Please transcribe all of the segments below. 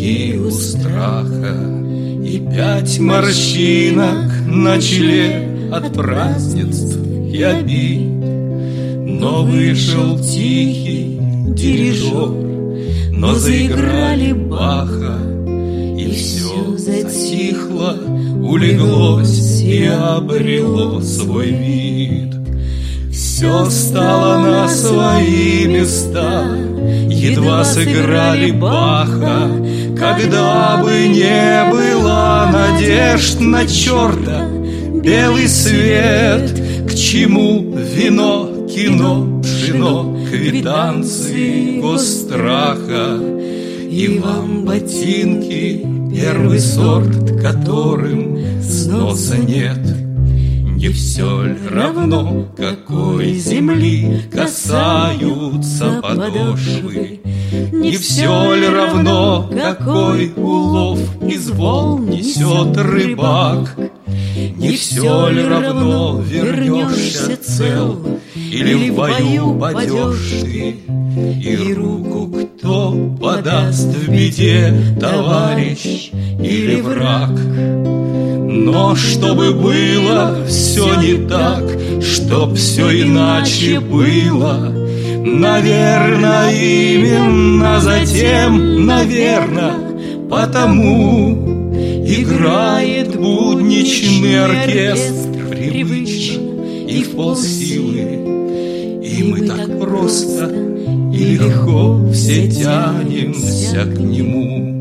у страха, и 5 морщинок на челе от празднеств и обид. Но вышел тихий дирижер, но заиграли Баха, и все затихло, улеглось и обрело свой вид. Все стало на свои места, едва сыграли Баха. Когда бы не было надежд на черта, белый свет, к чему вино, кино, пшено, квитанции госстраха. И вам ботинки, первый сорт, которым сноса нет. Не все ли равно, какой земли касаются подошвы? Не все ли равно, какой улов из волн несет рыбак? Не все ли равно, вернешься цел или в бою падешь ты? И руку кто подаст в беде, товарищ или враг? Но чтобы было все не так, чтоб все иначе было, наверно, именно затем, наверно, потому играет будничный оркестр привычно и в полсилы, и мы так просто и легко все тянемся к нему.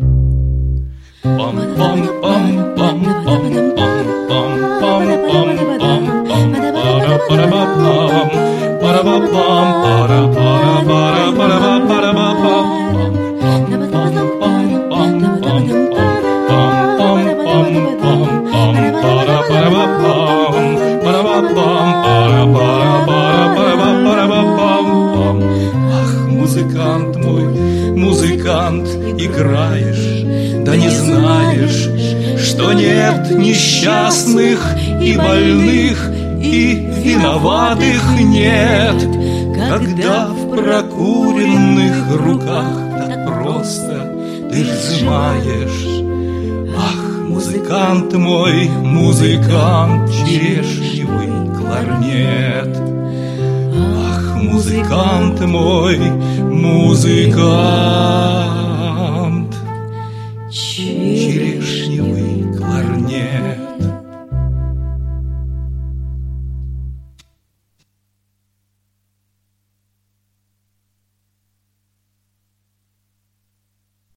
Ах, музыкант мой, музыкант, играешь, да не знаешь, что нет несчастных и больных, и виноватых нет. Когда в прокуренных руках так просто ты сжимаешь. Ах, музыкант мой, музыкант, черешневый кларнет. Ах, музыкант мой, музыкант, черешневый